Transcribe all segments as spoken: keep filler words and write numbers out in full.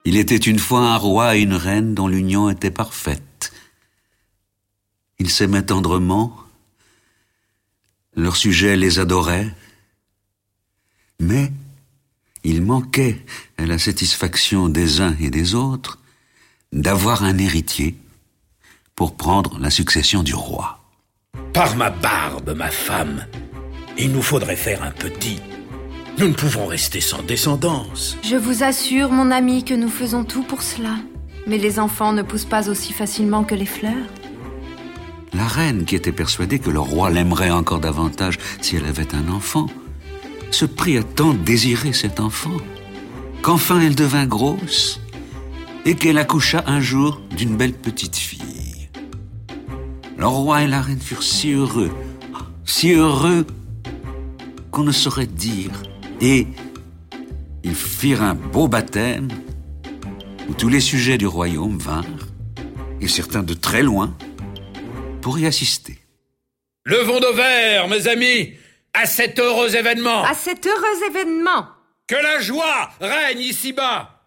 Il était une fois un roi et une reine dont l'union était parfaite. Ils s'aimaient tendrement, leurs sujets les adoraient, mais il manquait à la satisfaction des uns et des autres d'avoir un héritier pour prendre la succession du roi. Par ma barbe, ma femme, il nous faudrait faire un petit. Nous ne pouvons rester sans descendance. Je vous assure, mon ami, que nous faisons tout pour cela. Mais les enfants ne poussent pas aussi facilement que les fleurs. La reine, qui était persuadée que le roi l'aimerait encore davantage si elle avait un enfant, se prit à tant désirer cet enfant qu'enfin elle devint grosse et qu'elle accoucha un jour d'une belle petite fille. Le roi et la reine furent si heureux, si heureux qu'on ne saurait dire. Et ils firent un beau baptême où tous les sujets du royaume vinrent, et certains de très loin, pour y assister. Levons nos verres, mes amis, à cet heureux événement. À cet heureux événement. Que la joie règne ici-bas.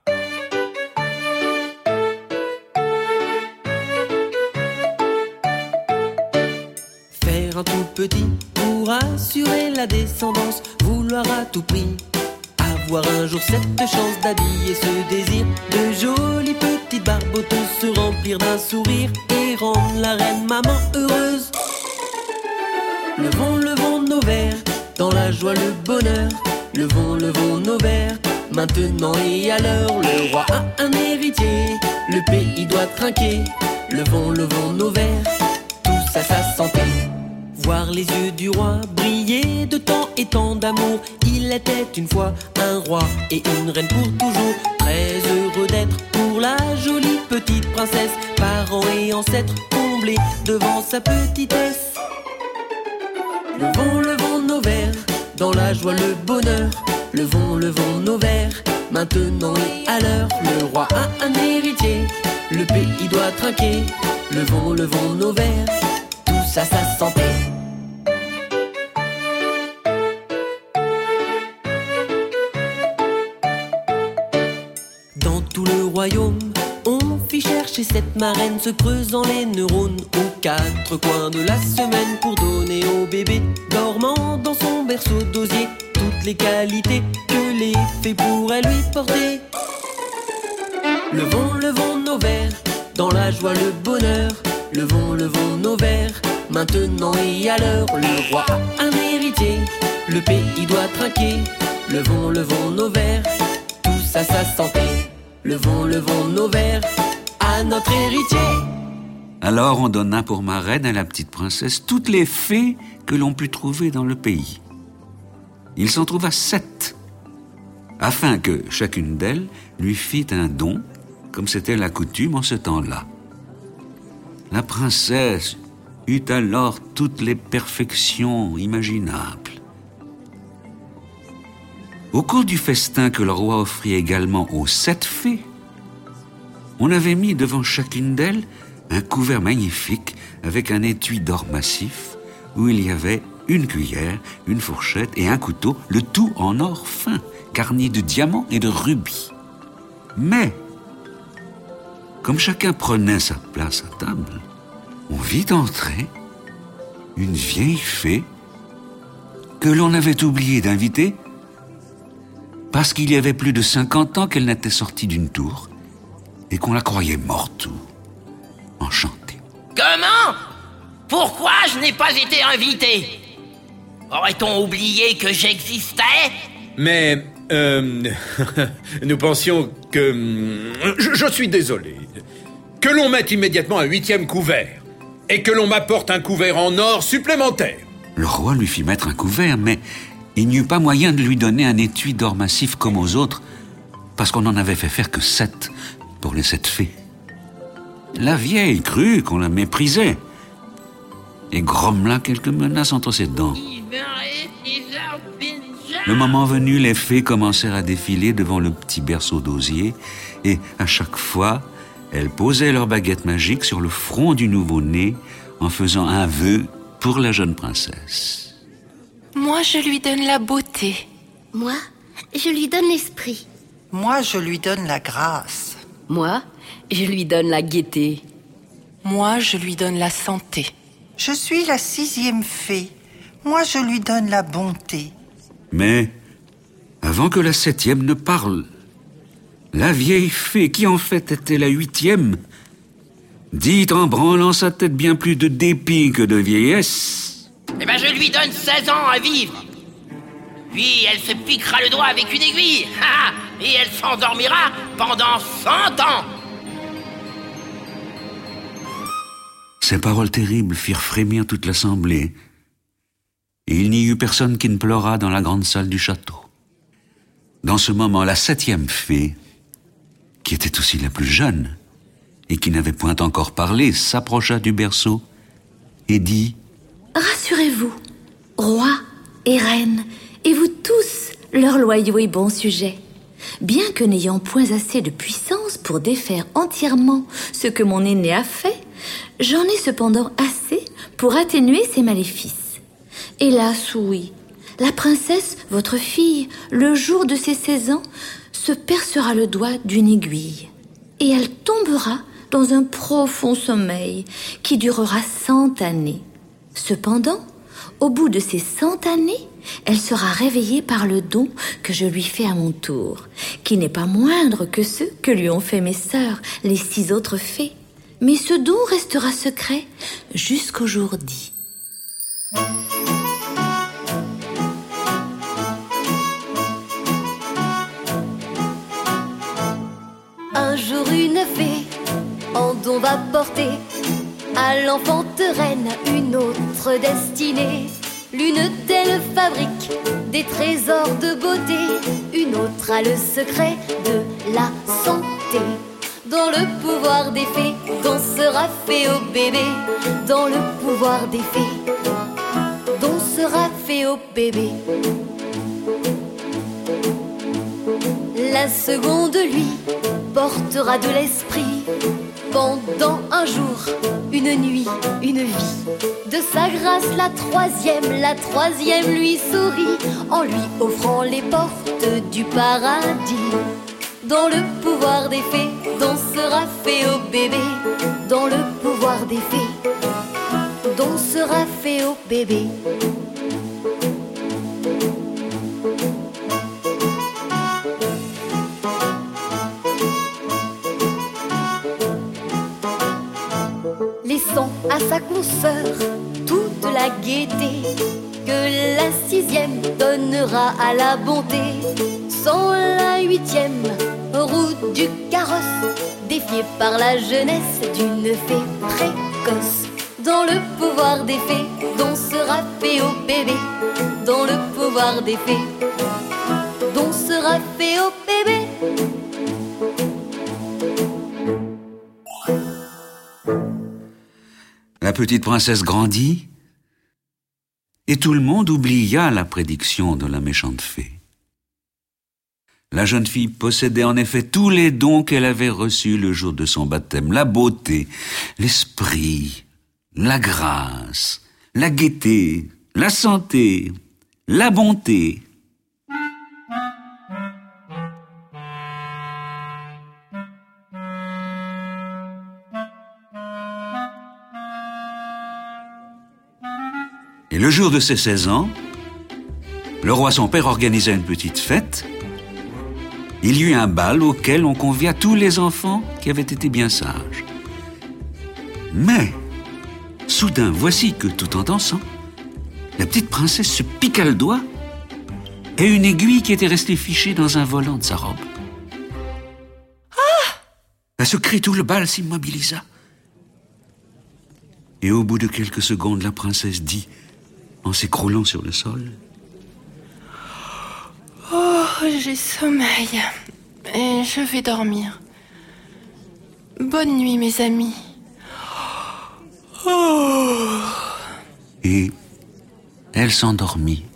Faire un tout petit pour assurer la descendance, vouloir à tout prix avoir un jour cette chance d'habiller ce désir. De jolies petites barboteuses se remplir d'un sourire et rendre la reine maman heureuse. Levons, levons nos verres, dans la joie le bonheur. Levons, levons nos verres, maintenant et à l'heure. Le roi a un héritier, le pays doit trinquer. Levons, levons nos verres, tous à sa santé. Voir les yeux du roi briller de tant et tant d'amour. Il était une fois un roi et une reine pour toujours. Très heureux d'être pour la jolie petite princesse, parents et ancêtres comblés devant sa petitesse. Levons, levons nos verres, dans la joie le bonheur. Levons, levons nos verres, maintenant et à l'heure. Le roi a un héritier, le pays doit trinquer. Levons, levons nos verres, tous à sa santé. Dans tout le royaume, on fit chercher cette marraine, se creusant les neurones aux quatre coins de la semaine pour donner au bébé dormant dans son berceau d'osier toutes les qualités que les fées pourraient lui porter. Levons, levons nos verres, dans la joie le bonheur. Levons, levons nos verres, maintenant et à l'heure. Le roi a un héritier, le pays doit trinquer. Levons, levons nos verres, tous à sa santé. Levons, levons nos verres à notre héritier. Alors on donna pour marraine à la petite princesse toutes les fées que l'on put trouver dans le pays. Il s'en trouva sept, afin que chacune d'elles lui fît un don, comme c'était la coutume en ce temps-là. La princesse eut alors toutes les perfections imaginables. Au cours du festin que le roi offrit également aux sept fées, on avait mis devant chacune d'elles un couvert magnifique avec un étui d'or massif où il y avait une cuillère, une fourchette et un couteau, le tout en or fin, garni de diamants et de rubis. Mais, comme chacun prenait sa place à table, on vit entrer une vieille fée que l'on avait oublié d'inviter parce qu'il y avait plus de cinquante ans qu'elle n'était sortie d'une tour et qu'on la croyait morte ou enchantée. Comment ? Pourquoi je n'ai pas été invité ? Aurait-on oublié que j'existais ? Mais, euh, nous pensions que... Je, je suis désolé. Que l'on mette immédiatement un huitième couvert et que l'on m'apporte un couvert en or supplémentaire. Le roi lui fit mettre un couvert, mais il n'y eut pas moyen de lui donner un étui d'or massif comme aux autres, parce qu'on n'en avait fait faire que sept pour les sept fées. La vieille crut qu'on la méprisait et grommela quelques menaces entre ses dents. Le moment venu, les fées commencèrent à défiler devant le petit berceau d'osier et à chaque fois, elles posaient leur baguette magique sur le front du nouveau-né en faisant un vœu pour la jeune princesse. Moi, je lui donne la beauté. Moi, je lui donne l'esprit. Moi, je lui donne la grâce. Moi, je lui donne la gaieté. Moi, je lui donne la santé. Je suis la sixième fée. Moi, je lui donne la bonté. Mais, avant que la septième ne parle, la vieille fée, qui en fait était la huitième, dit en branlant sa tête bien plus de dépit que de vieillesse. Eh ben, je lui donne seize ans à vivre. Puis elle se piquera le doigt avec une aiguille. Et elle s'endormira pendant cent ans. Ces paroles terribles firent frémir toute l'assemblée. Et il n'y eut personne qui ne pleura dans la grande salle du château. Dans ce moment, la septième fée, qui était aussi la plus jeune, et qui n'avait point encore parlé, s'approcha du berceau et dit « Rassurez-vous, roi et reine, et vous tous, leurs loyaux et bons sujets, bien que n'ayant point assez de puissance pour défaire entièrement ce que mon aîné a fait, j'en ai cependant assez pour atténuer ses maléfices. Hélas, oui, la princesse, votre fille, le jour de ses seize ans, se percera le doigt d'une aiguille, et elle tombera dans un profond sommeil qui durera cent années. Cependant, au bout de ces cent années, elle sera réveillée par le don que je lui fais à mon tour, qui n'est pas moindre que ceux que lui ont fait mes sœurs, les six autres fées. Mais ce don restera secret jusqu'au jour dit. Un jour une fée en don va porter à l'enfante reine une autre destinée. L'une d'elles fabrique des trésors de beauté, une autre a le secret de la santé. Dans le pouvoir des fées, don sera fait au bébé. Dans le pouvoir des fées, don sera fait au bébé. La seconde, lui, portera de l'esprit pendant un jour, une nuit, une vie. De sa grâce, la troisième, la troisième lui sourit en lui offrant les portes du paradis. Dans le pouvoir des fées, don sera fait au bébé. Dans le pouvoir des fées, don sera fait au bébé. Laissant à sa consoeur toute la gaieté que la sixième donnera à la bonté. Sans la huitième, roue du carrosse, défiée par la jeunesse d'une fée précoce. Dans le pouvoir des fées, don sera fait au bébé. Dans le pouvoir des fées, don sera fait au bébé. La petite princesse grandit, et tout le monde oublia la prédiction de la méchante fée. La jeune fille possédait en effet tous les dons qu'elle avait reçus le jour de son baptême. La beauté, l'esprit, la grâce, la gaieté, la santé, la bonté. Et le jour de ses seize ans, le roi son père organisa une petite fête. Il y eut un bal auquel on convia tous les enfants qui avaient été bien sages. Mais, soudain, voici que, tout en dansant, la petite princesse se piqua le doigt et une aiguille qui était restée fichée dans un volant de sa robe. Ah! À ce cri, tout le bal s'immobilisa. Et au bout de quelques secondes, la princesse dit, en s'écroulant sur le sol, « Oh, j'ai sommeil et je vais dormir. Bonne nuit, mes amis. » Oh. Et elle s'endormit.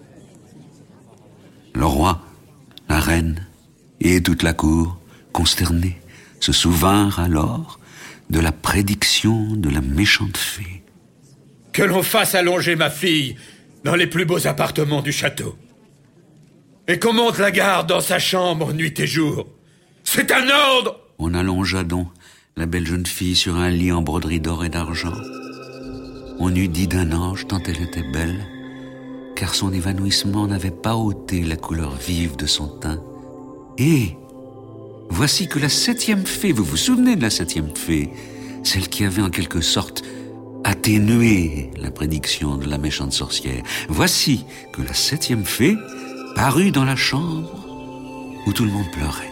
Le roi, la reine et toute la cour, consternés, se souvinrent alors de la prédiction de la méchante fée. Que l'on fasse allonger ma fille dans les plus beaux appartements du château. et qu'on monte la garde dans sa chambre nuit et jour. C'est un ordre! On allongea donc la belle jeune fille sur un lit en broderie d'or et d'argent. On eût dit d'un ange tant elle était belle, car son évanouissement n'avait pas ôté la couleur vive de son teint. Et voici que la septième fée, vous vous souvenez de la septième fée, celle qui avait en quelque sorte atténué la prédiction de la méchante sorcière. Voici que la septième fée parut dans la chambre où tout le monde pleurait.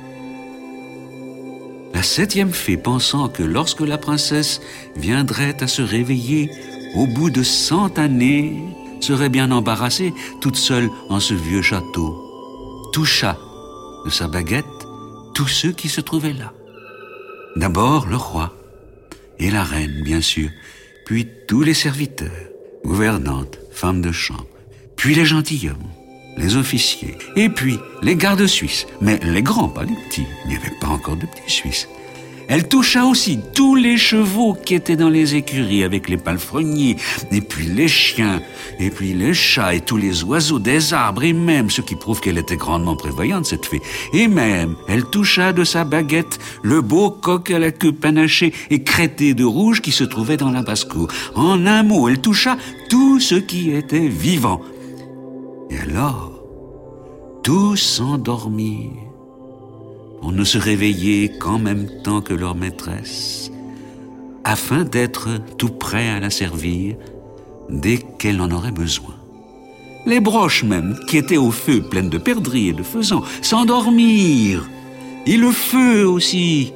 La septième fée, pensant que lorsque la princesse viendrait à se réveiller au bout de cent années, serait bien embarrassée, toute seule en ce vieux château, toucha de sa baguette tous ceux qui se trouvaient là. D'abord le roi et la reine, bien sûr, puis tous les serviteurs, gouvernantes, femmes de chambre, puis les gentilshommes, les officiers, et puis les gardes suisses, mais les grands, pas les petits, il n'y avait pas encore de petits Suisses. Elle toucha aussi tous les chevaux qui étaient dans les écuries avec les palefreniers, et puis les chiens, et puis les chats, et tous les oiseaux des arbres, et même, ce qui prouve qu'elle était grandement prévoyante, cette fée, et même, elle toucha de sa baguette le beau coq à la queue panachée et crêtée de rouge qui se trouvait dans la basse-cour. En un mot, elle toucha tout ce qui était vivant. Et alors, tous s'endormirent pour ne se réveiller qu'en même temps que leur maîtresse, afin d'être tout prêt à la servir dès qu'elle en aurait besoin. Les broches même, qui étaient au feu, pleines de perdrix et de faisans, s'endormirent, et le feu aussi.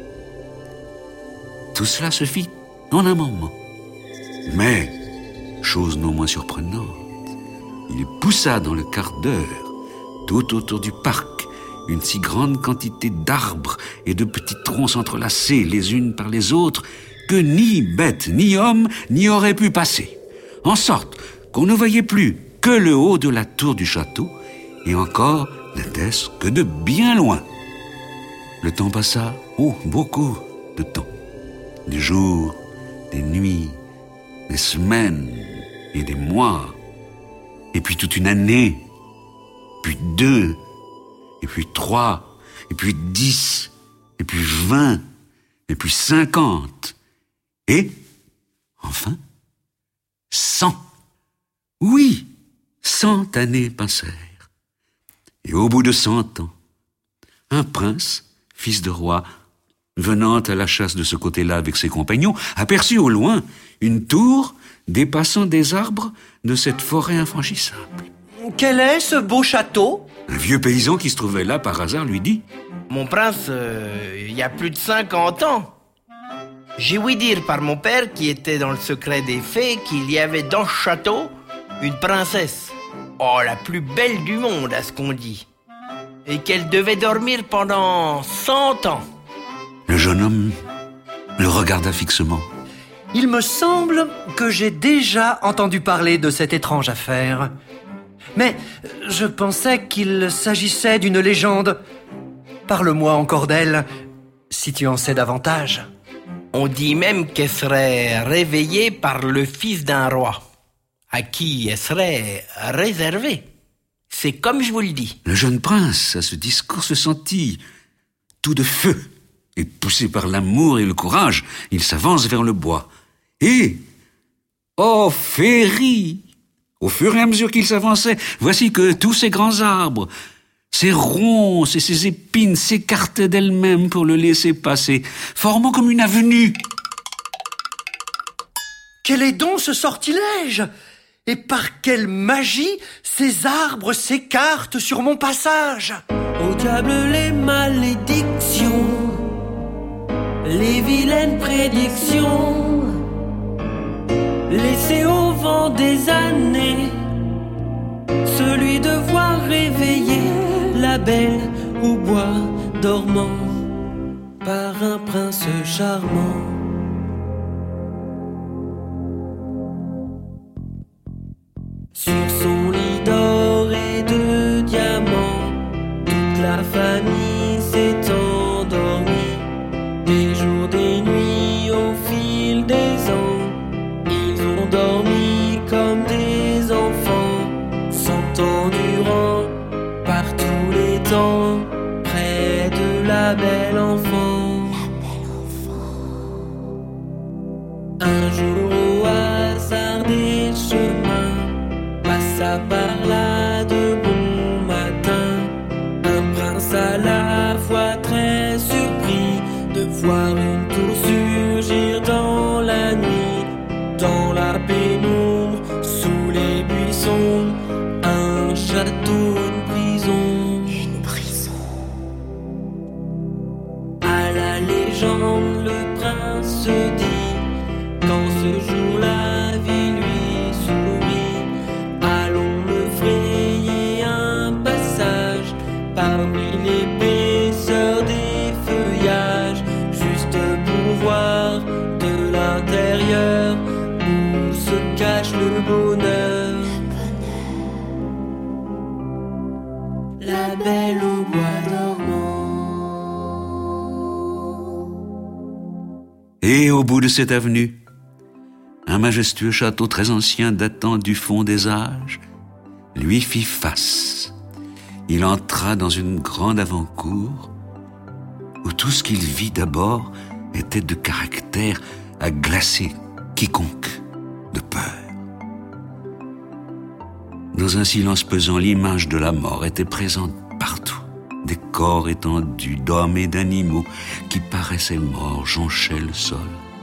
Tout cela se fit en un moment. Mais, chose non moins surprenante, il poussa dans le quart d'heure, tout autour du parc, une si grande quantité d'arbres et de petits troncs entrelacés les unes par les autres que ni bête, ni homme n'y aurait pu passer, en sorte qu'on ne voyait plus que le haut de la tour du château, et encore n'était-ce que de bien loin. Le temps passa, oh, beaucoup de temps, des jours, des nuits, des semaines et des mois, et puis toute une année, puis deux, et puis trois, et puis dix, et puis vingt, et puis cinquante, et, enfin, cent. Oui, cent années passèrent. Et au bout de cent ans, un prince, fils de roi, venant à la chasse de ce côté-là avec ses compagnons, aperçut au loin une tour dépassant des arbres de cette forêt infranchissable. Quel est ce beau château ? Un vieux paysan qui se trouvait là par hasard lui dit « Mon prince, euh, il y a plus de cinquante ans. J'ai ouï dire par mon père, qui était dans le secret des fées, qu'il y avait dans ce château une princesse. Oh, la plus belle du monde, à ce qu'on dit. Et qu'elle devait dormir pendant cent ans. » Le jeune homme le regarda fixement. Il me semble que j'ai déjà entendu parler de cette étrange affaire. Mais je pensais qu'il s'agissait d'une légende. Parle-moi encore d'elle, si tu en sais davantage. On dit même qu'elle serait réveillée par le fils d'un roi, à qui elle serait réservée. C'est comme je vous le dis. Le jeune prince, à ce discours, se sentit tout de feu. Et poussé par l'amour et le courage, il s'avance vers le bois. Et, oh féerie! Au fur et à mesure qu'il s'avançait, voici que tous ces grands arbres, ces ronces et ces épines s'écartaient d'elles-mêmes pour le laisser passer, formant comme une avenue. Quel est donc ce sortilège ? Et par quelle magie ces arbres s'écartent sur mon passage ? Au diable les malédictions, les vilaines prédictions, laissez au vent des années celui de voir réveiller la belle au bois dormant par un prince charmant. Sur son lit d'or et de diamants, toute la famille s'est endormie. Des jours, des nuits, au fil des ans, ils ont dormi comme des enfants. Cent ans durant, ça parla de bon matin. Un prince à la fois très surpris de voir une tour surgir dans la nuit, dans la pénombre, sous les buissons, un château, une prison. Une prison. À la légende, le prince se dit, quand ce jour-la vie lui sourit, allons me frayer un passage parmi l'épaisseur des feuillages, juste pour voir de l'intérieur où se cache le bonheur. La belle au bois dormant. Et au bout de cette avenue, un majestueux château très ancien datant du fond des âges lui fit face. Il entra dans une grande avant-cour où tout ce qu'il vit d'abord était de caractère à glacer quiconque de peur. Dans un silence pesant, l'image de la mort était présente partout. Des corps étendus d'hommes et d'animaux qui paraissaient morts jonchaient le sol.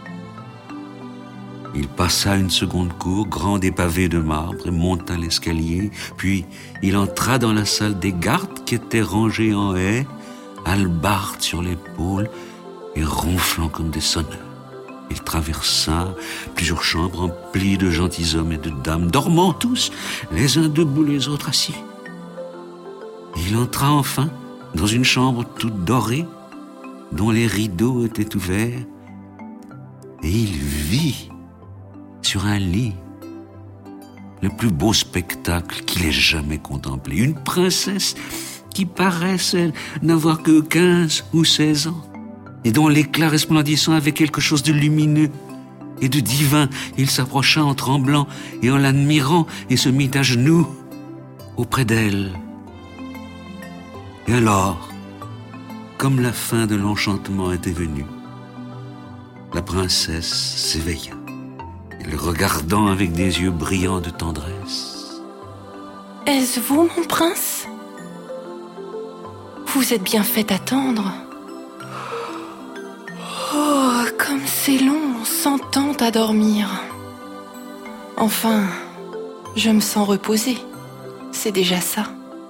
Il passa une seconde cour, grande et pavée de marbre, et monta l'escalier, puis il entra dans la salle des gardes qui étaient rangés en haie, hallebardes sur l'épaule et ronflant comme des sonneurs. Il traversa plusieurs chambres emplies de gentilshommes et de dames, dormant tous, les uns debout, les autres assis. Il entra enfin dans une chambre toute dorée, dont les rideaux étaient ouverts, et il vit sur un lit le plus beau spectacle qu'il ait jamais contemplé. Une princesse qui paraissait n'avoir que quinze ou seize ans, et dont l'éclat resplendissant avait quelque chose de lumineux et de divin. Il s'approcha en tremblant et en l'admirant et se mit à genoux auprès d'elle. Et alors, comme la fin de l'enchantement était venue, la princesse s'éveilla, et le regardant avec des yeux brillants de tendresse. « Est-ce vous, mon prince ? Vous êtes bien fait attendre. Oh, comme c'est long, cent ans à dormir. Enfin, je me sens reposée. C'est déjà ça. »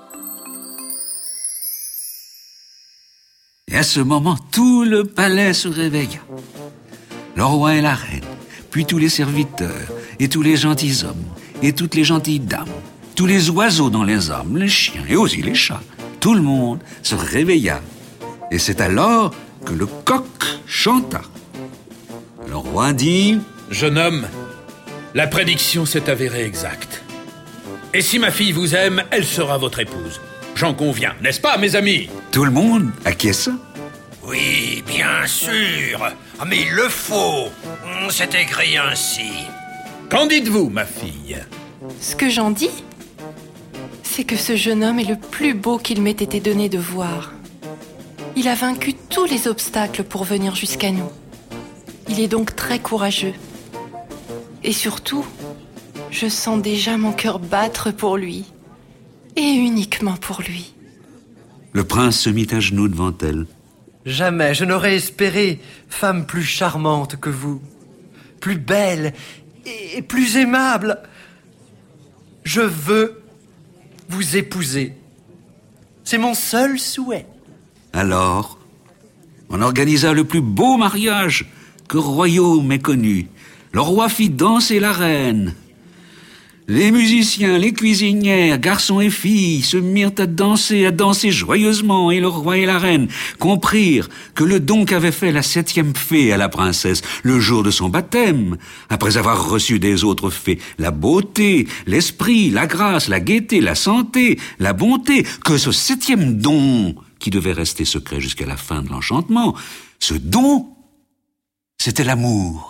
Et à ce moment, tout le palais se réveilla. Le roi et la reine, puis tous les serviteurs, et tous les gentilshommes, et toutes les gentilles dames, tous les oiseaux dans les arbres, les chiens, et aussi les chats. Tout le monde se réveilla. Et c'est alors que le coq chanta. Le roi dit: « Jeune homme, la prédiction s'est avérée exacte. Et si ma fille vous aime, elle sera votre épouse. J'en conviens, n'est-ce pas, mes amis ?» Tout le monde acquiesça. Oui, bien sûr. Ah, mais il le faut. C'est écrit ainsi. Qu'en dites-vous, ma fille ? Ce que j'en dis, c'est que ce jeune homme est le plus beau qu'il m'ait été donné de voir. Il a vaincu tous les obstacles pour venir jusqu'à nous. Il est donc très courageux. Et surtout, je sens déjà mon cœur battre pour lui. Et uniquement pour lui. Le prince se mit à genoux devant elle. Jamais je n'aurais espéré femme plus charmante que vous, plus belle et plus aimable. Je veux vous épouser. C'est mon seul souhait. Alors, on organisa le plus beau mariage que royaume ait connu. Le roi fit danser la reine. Les musiciens, les cuisinières, garçons et filles se mirent à danser, à danser joyeusement, et le roi et la reine comprirent que le don qu'avait fait la septième fée à la princesse le jour de son baptême, après avoir reçu des autres fées la beauté, l'esprit, la grâce, la gaieté, la santé, la bonté, que ce septième don, qui devait rester secret jusqu'à la fin de l'enchantement, ce don, c'était l'amour.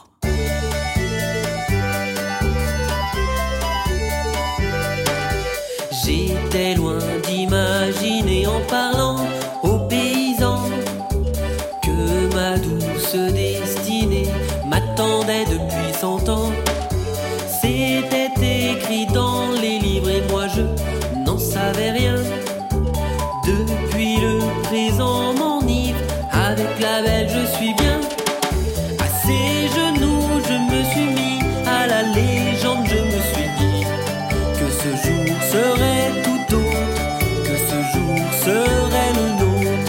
J'étais loin d'imaginer en parlant aux paysans que ma douce destinée m'attendait depuis cent ans. C'était écrit écrit dans les livres et moi je n'en savais rien. Depuis le présent m'enivre, avec la belle je suis bien. À ses genoux je me suis mis, à la légende je me suis dit que ce jour serait tout autre, que ce jour serait le nôtre.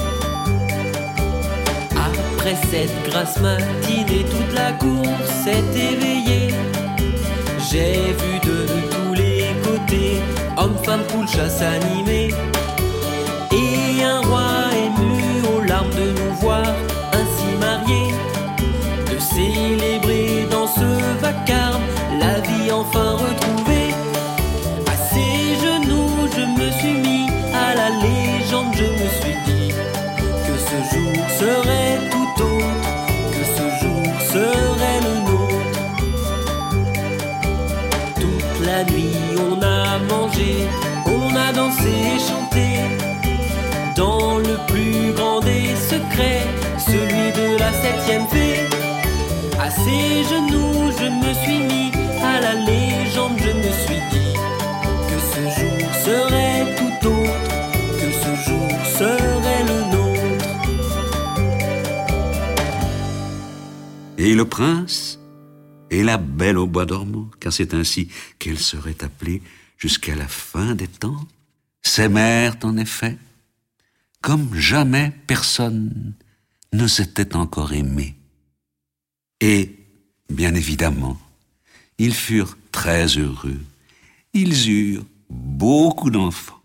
Après cette grasse matinée, toute la cour s'est éveillée. J'ai vu de tous les côtés hommes, femmes, poules, chasse animée. Et un roi ému aux larmes de nous voir ainsi mariés, de célébrer dans ce vacarme la vie enfin retrouvée. À ses genoux je me suis mis, à la légende je me suis dit que ce jour serait tout autre, que ce jour serait le nôtre. Toute la nuit on a mangé, on a dansé et chanté, dans le plus grand des secrets, celui de la septième fée. À ses genoux je me suis mis, à la légende je me suis dit que ce jour serait tout autre, que ce jour serait le nôtre. Et le prince et la belle au bois dormant, car c'est ainsi qu'elle serait appelée jusqu'à la fin des temps, s'aimèrent en effet, comme jamais personne ne s'était encore aimé. Et, bien évidemment, ils furent très heureux. Ils eurent beaucoup d'enfants.